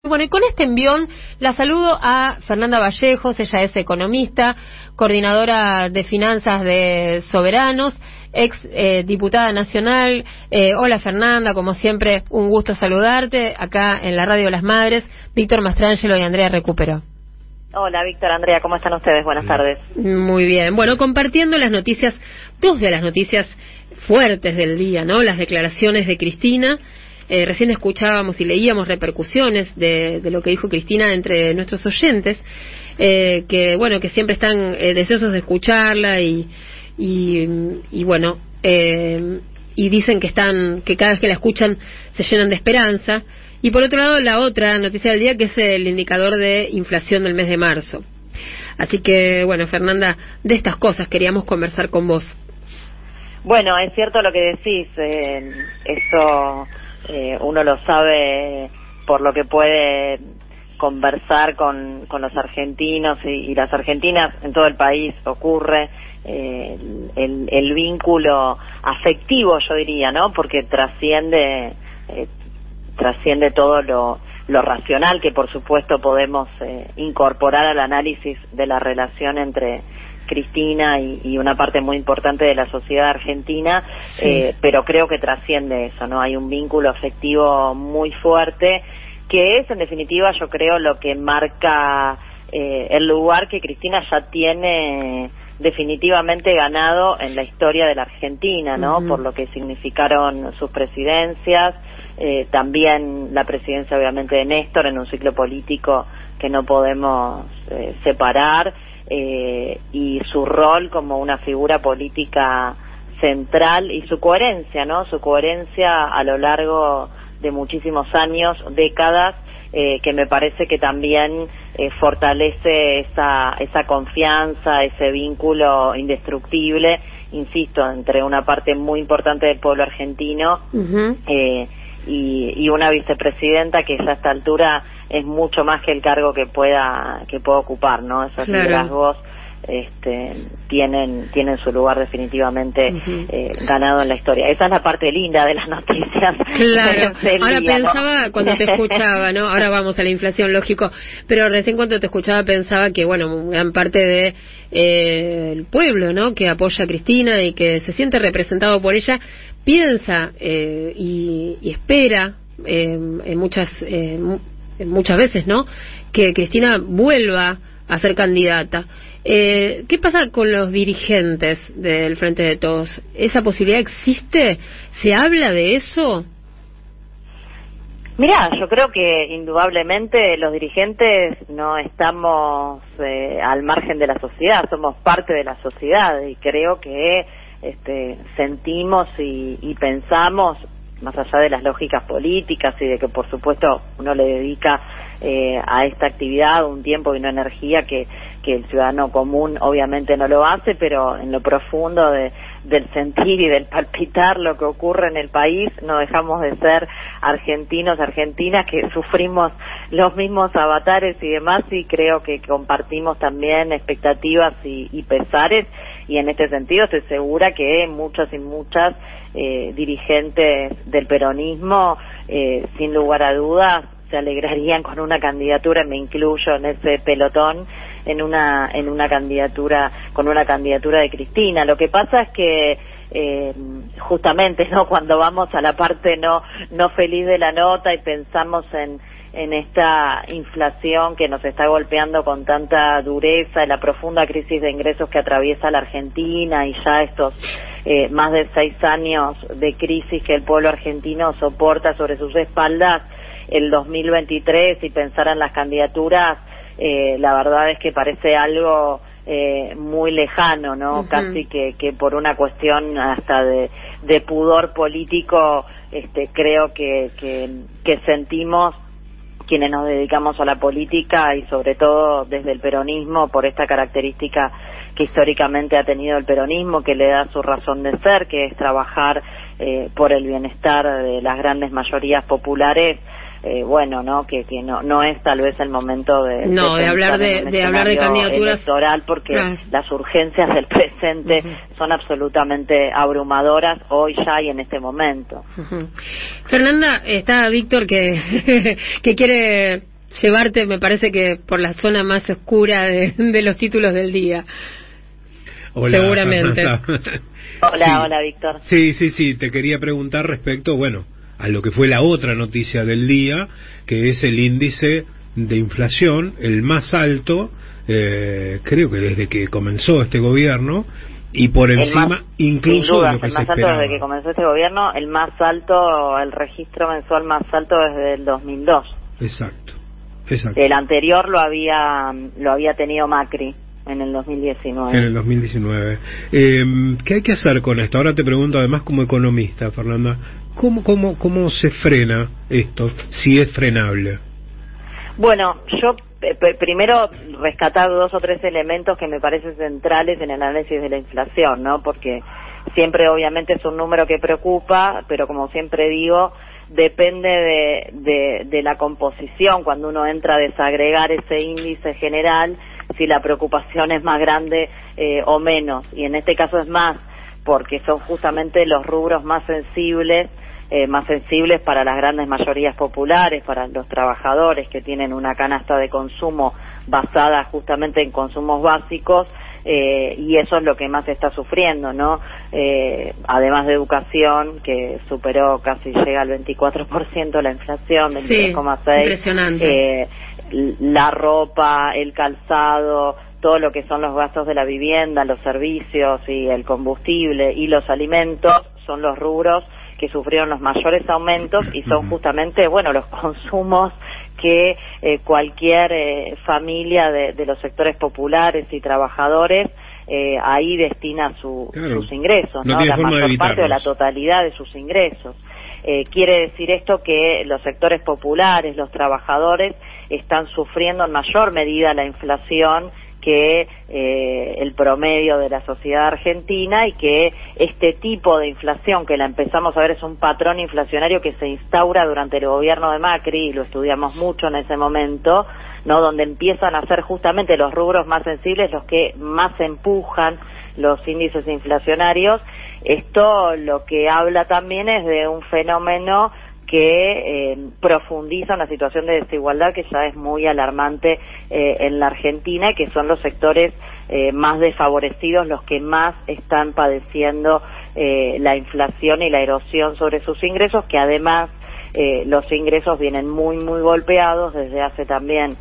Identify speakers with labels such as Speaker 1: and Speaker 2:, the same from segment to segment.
Speaker 1: Bueno, y con este envión la saludo a Fernanda Vallejos. Ella es economista, coordinadora de finanzas de Soberanos, ex diputada nacional. Hola Fernanda, como siempre un gusto saludarte acá en la Radio Las Madres. Víctor Mastrangelo y Andrea Recupero.
Speaker 2: Hola Víctor, Andrea, ¿cómo están ustedes? Buenas tardes.
Speaker 1: Muy bien, bueno, compartiendo las noticias, dos de las noticias fuertes del día, ¿no? Las declaraciones de Cristina. Recién escuchábamos y leíamos repercusiones de lo que dijo Cristina entre nuestros oyentes, que bueno, que siempre están deseosos de escucharla y bueno, y dicen que cada vez que la escuchan se llenan de esperanza. Y por otro lado, la otra noticia del día, que es el indicador de inflación del mes de marzo. Así que bueno, Fernanda, de estas cosas queríamos conversar con vos.
Speaker 2: Bueno, es cierto lo que decís, eso uno lo sabe por lo que puede conversar con los argentinos y las argentinas. En todo el país ocurre el vínculo afectivo, yo diría, ¿no? Porque trasciende todo lo racional, que por supuesto podemos incorporar al análisis de la relación entre Cristina y una parte muy importante de la sociedad argentina, sí. Pero creo que trasciende eso, ¿no? Hay un vínculo afectivo muy fuerte, que es en definitiva, yo creo, lo que marca el lugar que Cristina ya tiene definitivamente ganado en la historia de la Argentina, ¿no? Por lo que significaron sus presidencias, también la presidencia obviamente de Néstor en un ciclo político que no podemos separar, y su rol como una figura política central y su coherencia, ¿no? Su coherencia a lo largo de muchísimos años, décadas, que me parece que también fortalece esa confianza, ese vínculo indestructible, insisto, entre una parte muy importante del pueblo argentino y una vicepresidenta que ya a esta altura es mucho más que el cargo que pueda ocupar, ¿no? Esos liderazgos tienen su lugar definitivamente ganado en la historia. Esa es la parte linda de las noticias.
Speaker 1: Claro. Ahora día, pensaba, ¿no? Cuando te escuchaba, ¿no? Ahora vamos a la inflación, lógico, pero recién cuando te escuchaba pensaba que, bueno, gran parte de el pueblo, ¿no? Que apoya a Cristina y que se siente representado por ella, piensa y espera muchas veces, ¿no? Que Cristina vuelva a ser candidata. ¿Qué pasa con los dirigentes del Frente de Todos? ¿Esa posibilidad existe? ¿Se habla de eso?
Speaker 2: Mirá, yo creo que indudablemente los dirigentes no estamos al margen de la sociedad, somos parte de la sociedad y creo que sentimos y pensamos, más allá de las lógicas políticas y de que por supuesto uno le dedica a esta actividad un tiempo y una energía que el ciudadano común obviamente no lo hace, pero en lo profundo del sentir y del palpitar lo que ocurre en el país, no dejamos de ser argentinos, argentinas, que sufrimos los mismos avatares y demás, y creo que compartimos también expectativas y pesares, y en este sentido estoy segura que muchas y muchas dirigentes del peronismo, sin lugar a dudas, se alegrarían con una candidatura, me incluyo en ese pelotón, en una candidatura, con una candidatura de Cristina. Lo que pasa es que justamente, ¿no?, cuando vamos a la parte no feliz de la nota y pensamos en esta inflación que nos está golpeando con tanta dureza, en la profunda crisis de ingresos que atraviesa la Argentina y ya estos más de 6 años de crisis que el pueblo argentino soporta sobre sus espaldas, el 2023, y pensar en las candidaturas, la verdad es que parece algo muy lejano, ¿no? Casi que por una cuestión hasta de pudor político, creo que sentimos quienes nos dedicamos a la política y sobre todo desde el peronismo, por esta característica que históricamente ha tenido el peronismo, que le da su razón de ser, que es trabajar por el bienestar de las grandes mayorías populares. Bueno, no, que no es tal vez el momento de
Speaker 1: hablar de candidaturas
Speaker 2: electoral, porque las urgencias del presente son absolutamente abrumadoras hoy ya y en este momento.
Speaker 1: Fernanda, está Víctor que quiere llevarte, me parece que por la zona más oscura de los títulos del día.
Speaker 3: Hola,
Speaker 1: seguramente.
Speaker 2: Hola, Víctor.
Speaker 3: Sí, te quería preguntar respecto, a lo que fue la otra noticia del día, que es el índice de inflación, el más alto, creo que desde que comenzó este gobierno, y por encima incluso de lo que se esperaba.
Speaker 2: El más alto desde que comenzó este gobierno, el más alto, el registro mensual más alto desde el 2002.
Speaker 3: Exacto.
Speaker 2: El anterior lo había tenido Macri en el 2019.
Speaker 3: En el 2019. ¿Qué hay que hacer con esto? Ahora te pregunto además como economista, Fernanda, ¿cómo se frena esto, si es frenable?
Speaker 2: Bueno, yo primero rescatar 2 o 3 elementos que me parecen centrales en el análisis de la inflación, ¿no? Porque siempre obviamente es un número que preocupa, pero como siempre digo, depende de la composición, cuando uno entra a desagregar ese índice general, si la preocupación es más grande o menos, y en este caso es más, porque son justamente los rubros más sensibles para las grandes mayorías populares, para los trabajadores que tienen una canasta de consumo basada justamente en consumos básicos, y eso es lo que más está sufriendo, ¿no? Además de educación, que superó casi, llega al 24% la inflación, 23,6%.
Speaker 1: Sí, impresionante.
Speaker 2: La ropa, el calzado, todo lo que son los gastos de la vivienda, los servicios y el combustible y los alimentos son los rubros que sufrieron los mayores aumentos, y son justamente, los consumos que cualquier familia de los sectores populares y trabajadores ahí destina sus ingresos, ¿no? La mayor parte o la totalidad de sus ingresos. Quiere decir esto que los sectores populares, los trabajadores, están sufriendo en mayor medida la inflación que el promedio de la sociedad argentina, y que este tipo de inflación que la empezamos a ver es un patrón inflacionario que se instaura durante el gobierno de Macri, y lo estudiamos mucho en ese momento, ¿no? Donde empiezan a ser justamente los rubros más sensibles los que más empujan los índices inflacionarios. Esto lo que habla también es de un fenómeno que profundiza una situación de desigualdad que ya es muy alarmante en la Argentina, y que son los sectores más desfavorecidos los que más están padeciendo la inflación y la erosión sobre sus ingresos, que además los ingresos vienen muy golpeados desde hace también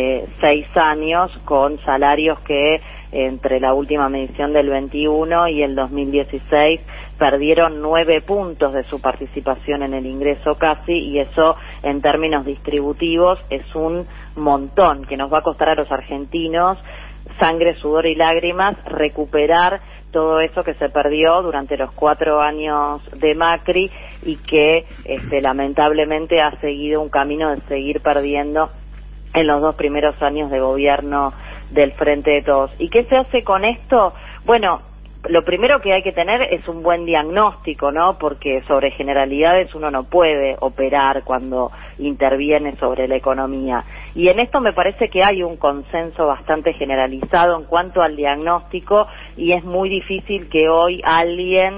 Speaker 2: 6 años, con salarios que entre la última medición del 21 y el 2016 perdieron 9 puntos de su participación en el ingreso casi, y eso en términos distributivos es un montón que nos va a costar a los argentinos sangre, sudor y lágrimas recuperar todo eso que se perdió durante los 4 años de Macri, y que lamentablemente ha seguido un camino de seguir perdiendo en los 2 primeros años de gobierno del Frente de Todos. ¿Y qué se hace con esto? Bueno, lo primero que hay que tener es un buen diagnóstico, ¿no? Porque sobre generalidades uno no puede operar cuando interviene sobre la economía. Y en esto me parece que hay un consenso bastante generalizado en cuanto al diagnóstico, y es muy difícil que hoy alguien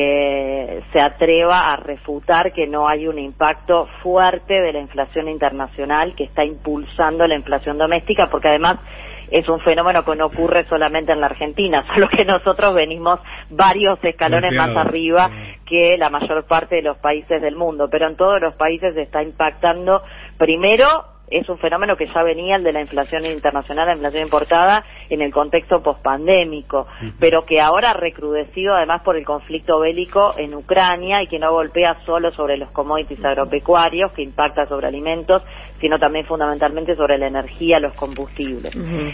Speaker 2: se atreva a refutar que no hay un impacto fuerte de la inflación internacional que está impulsando la inflación doméstica, porque además es un fenómeno que no ocurre solamente en la Argentina, solo que nosotros venimos varios escalones más arriba que la mayor parte de los países del mundo, pero en todos los países se está impactando. Primero, es un fenómeno que ya venía, el de la inflación internacional, la inflación importada, en el contexto pospandémico, pero que ahora ha recrudecido además por el conflicto bélico en Ucrania, y que no golpea solo sobre los commodities agropecuarios, que impacta sobre alimentos, sino también fundamentalmente sobre la energía, los combustibles.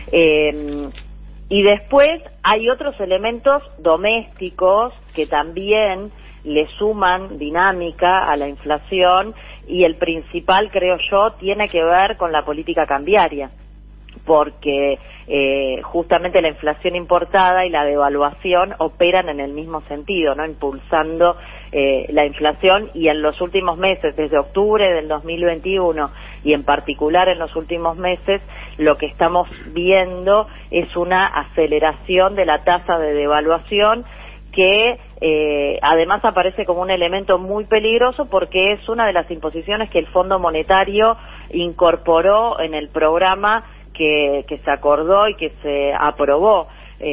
Speaker 2: Y después hay otros elementos domésticos que también le suman dinámica a la inflación, y el principal, creo yo, tiene que ver con la política cambiaria, porque justamente la inflación importada y la devaluación operan en el mismo sentido, ¿no? Impulsando la inflación, y en los últimos meses, desde octubre del 2021 y en particular en los últimos meses, lo que estamos viendo es una aceleración de la tasa de devaluación que además aparece como un elemento muy peligroso porque es una de las imposiciones que el Fondo Monetario incorporó en el programa que se acordó y que se aprobó,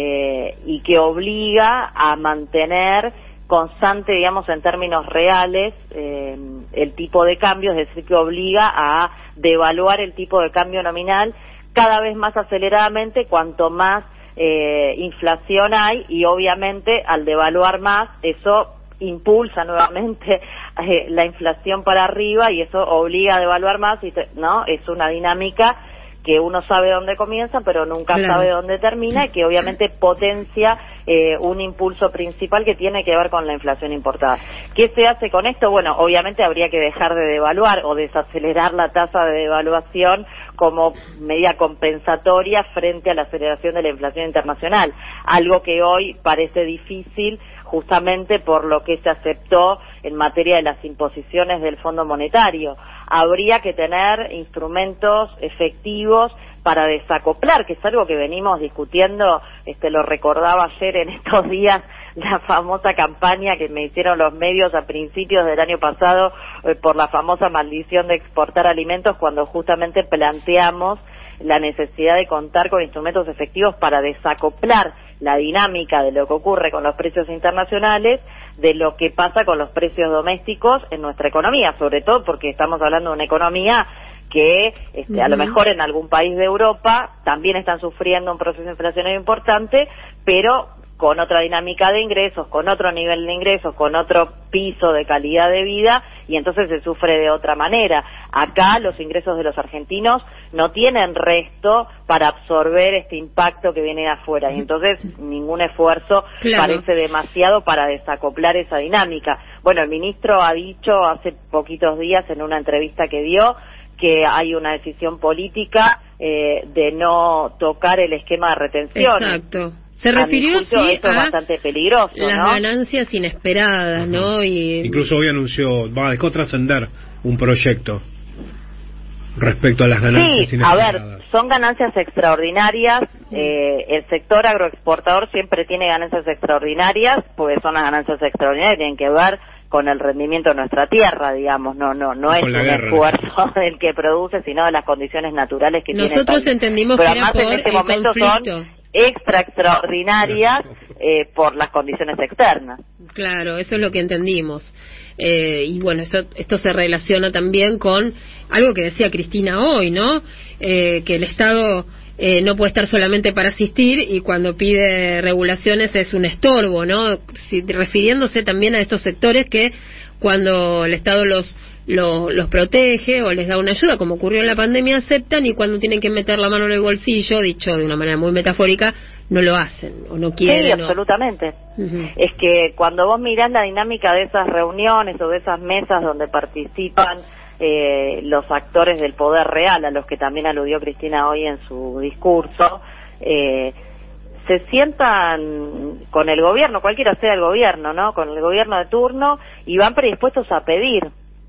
Speaker 2: y que obliga a mantener constante, digamos, en términos reales, el tipo de cambio, es decir, que obliga a devaluar el tipo de cambio nominal cada vez más aceleradamente cuanto más inflación hay, y obviamente al devaluar más eso impulsa nuevamente la inflación para arriba y eso obliga a devaluar más, ¿no? Es una dinámica que uno sabe dónde comienza pero nunca sabe dónde termina, y que obviamente potencia un impulso principal que tiene que ver con la inflación importada. ¿Qué se hace con esto? Bueno, obviamente habría que dejar de devaluar o desacelerar la tasa de devaluación como medida compensatoria frente a la aceleración de la inflación internacional, algo que hoy parece difícil justamente por lo que se aceptó en materia de las imposiciones del Fondo Monetario. Habría que tener instrumentos efectivos para desacoplar, que es algo que venimos discutiendo, lo recordaba ayer en estos días, la famosa campaña que me hicieron los medios a principios del año pasado por la famosa maldición de exportar alimentos, cuando justamente planteamos la necesidad de contar con instrumentos efectivos para desacoplar la dinámica de lo que ocurre con los precios internacionales de lo que pasa con los precios domésticos en nuestra economía, sobre todo porque estamos hablando de una economía que a lo mejor en algún país de Europa también están sufriendo un proceso inflacionario importante, pero con otra dinámica de ingresos, con otro nivel de ingresos, con otro piso de calidad de vida, y entonces se sufre de otra manera. Acá los ingresos de los argentinos no tienen resto para absorber este impacto que viene de afuera, y entonces ningún esfuerzo parece demasiado para desacoplar esa dinámica. Bueno, el ministro ha dicho hace poquitos días en una entrevista que dio que hay una decisión política de no tocar el esquema de retención.
Speaker 1: Exacto. Se refirió
Speaker 2: esto es bastante peligroso,
Speaker 1: las ganancias inesperadas, ¿no? Y
Speaker 3: incluso hoy dejó trascender un proyecto respecto a las ganancias inesperadas.
Speaker 2: A ver, son ganancias extraordinarias. El sector agroexportador siempre tiene ganancias extraordinarias, porque son las ganancias extraordinarias, tienen que ver con el rendimiento de nuestra tierra, digamos, no es un esfuerzo del que produce, sino de las condiciones naturales que tiene.
Speaker 1: Nosotros entendimos
Speaker 2: pero
Speaker 1: que era por
Speaker 2: en este momento
Speaker 1: conflicto.
Speaker 2: Son extraordinarias por las condiciones externas.
Speaker 1: Claro, eso es lo que entendimos. Y bueno, esto se relaciona también con algo que decía Cristina hoy, ¿no? Que el Estado no puede estar solamente para asistir, y cuando pide regulaciones es un estorbo, ¿no? Refiriéndose también a estos sectores que cuando el Estado los protege o les da una ayuda, como ocurrió en la pandemia, aceptan, y cuando tienen que meter la mano en el bolsillo, dicho de una manera muy metafórica, no lo hacen o no quieren.
Speaker 2: Sí, absolutamente. Es que cuando vos mirás la dinámica de esas reuniones o de esas mesas donde participan los actores del poder real, a los que también aludió Cristina hoy en su discurso, se sientan con el gobierno, cualquiera sea el gobierno, ¿no? Con el gobierno de turno, y van predispuestos a pedir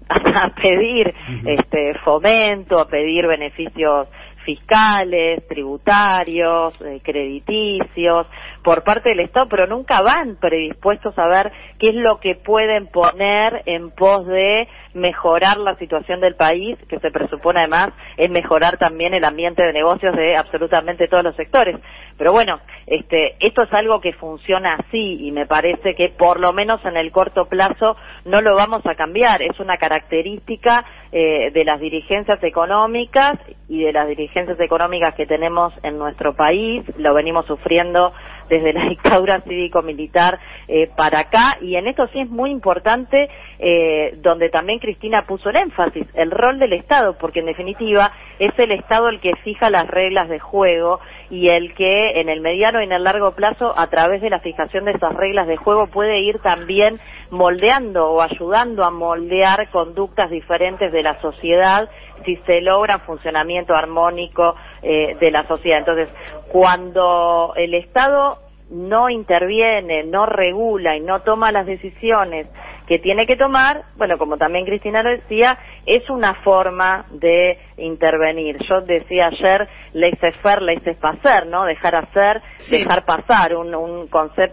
Speaker 2: fomento, a pedir beneficios fiscales, tributarios, crediticios por parte del Estado, pero nunca van predispuestos a ver qué es lo que pueden poner en pos de mejorar la situación del país, que se presupone además es mejorar también el ambiente de negocios de absolutamente todos los sectores. Pero bueno, esto es algo que funciona así, y me parece que por lo menos en el corto plazo no lo vamos a cambiar. Es una característica de las dirigencias económicas y de las dirigencias económicas que tenemos en nuestro país. Lo venimos sufriendo desde la dictadura cívico-militar para acá, y en esto sí es muy importante, donde también Cristina puso el énfasis, el rol del Estado, porque en definitiva es el Estado el que fija las reglas de juego, y el que en el mediano y en el largo plazo, a través de la fijación de esas reglas de juego, puede ir también moldeando o ayudando a moldear conductas diferentes de la sociedad si se logra un funcionamiento armónico de la sociedad. Entonces, cuando el Estado no interviene, no regula y no toma las decisiones que tiene que tomar, bueno, como también Cristina lo decía, es una forma de intervenir. Yo decía ayer, laissez-faire, laissez-passer, ¿no? Dejar hacer, dejar pasar, un concepto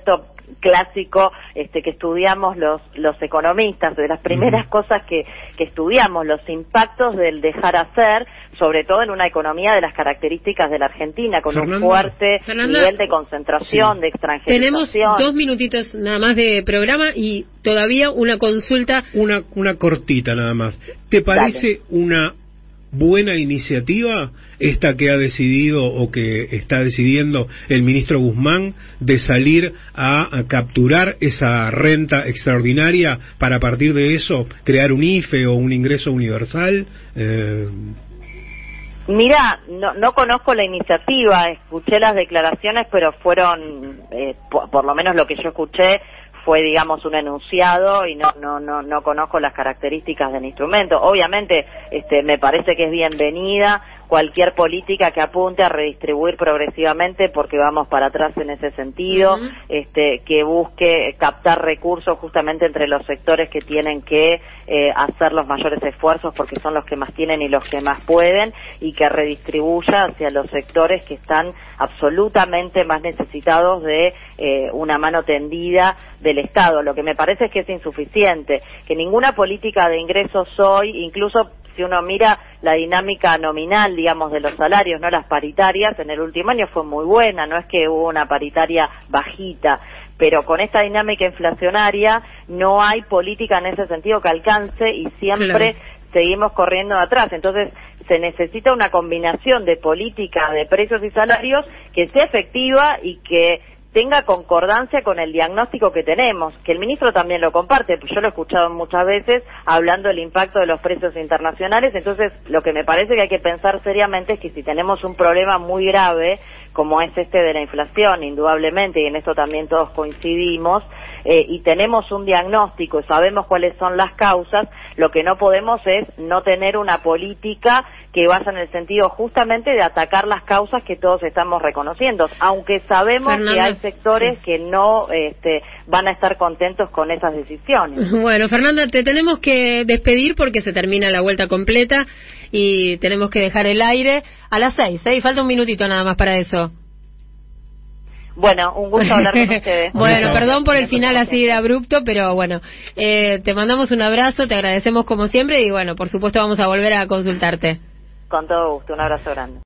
Speaker 2: clásico que estudiamos los economistas, de las primeras cosas que estudiamos, los impactos del dejar hacer, sobre todo en una economía de las características de la Argentina, con un fuerte nivel de concentración, de extranjerización.
Speaker 1: Tenemos 2 minutitos nada más de programa y todavía una consulta.
Speaker 3: Una cortita nada más. ¿Te parece una buena iniciativa esta que ha decidido o que está decidiendo el ministro Guzmán de salir a capturar esa renta extraordinaria para a partir de eso crear un IFE o un ingreso universal?
Speaker 2: Mira, no conozco la iniciativa, escuché las declaraciones, pero fueron, por lo menos lo que yo escuché, fue, digamos, un enunciado y no conozco las características del instrumento. Obviamente, me parece que es bienvenida cualquier política que apunte a redistribuir progresivamente, porque vamos para atrás en ese sentido, que busque captar recursos justamente entre los sectores que tienen que hacer los mayores esfuerzos porque son los que más tienen y los que más pueden, y que redistribuya hacia los sectores que están absolutamente más necesitados de una mano tendida del Estado. Lo que me parece es que es insuficiente, que ninguna política de ingresos hoy, incluso si uno mira la dinámica nominal, digamos, de los salarios, no las paritarias, en el último año fue muy buena, no es que hubo una paritaria bajita, pero con esta dinámica inflacionaria no hay política en ese sentido que alcance y siempre seguimos corriendo atrás. Entonces se necesita una combinación de política de precios y salarios que sea efectiva y que tenga concordancia con el diagnóstico que tenemos, que el ministro también lo comparte, pues yo lo he escuchado muchas veces hablando del impacto de los precios internacionales. Entonces lo que me parece que hay que pensar seriamente es que si tenemos un problema muy grave como es de la inflación, indudablemente, y en esto también todos coincidimos, y tenemos un diagnóstico y sabemos cuáles son las causas, lo que no podemos es no tener una política que vaya en el sentido justamente de atacar las causas que todos estamos reconociendo, aunque sabemos que hay sectores que no van a estar contentos con esas decisiones.
Speaker 1: Bueno, Fernanda, te tenemos que despedir porque se termina la vuelta completa y tenemos que dejar el aire a las 6, y falta un minutito nada más para eso.
Speaker 2: Bueno, un gusto hablar con ustedes.
Speaker 1: Bueno, perdón por el final así de abrupto, pero bueno, te mandamos un abrazo, te agradecemos como siempre y bueno, por supuesto vamos a volver a consultarte.
Speaker 2: Con todo gusto, un abrazo grande.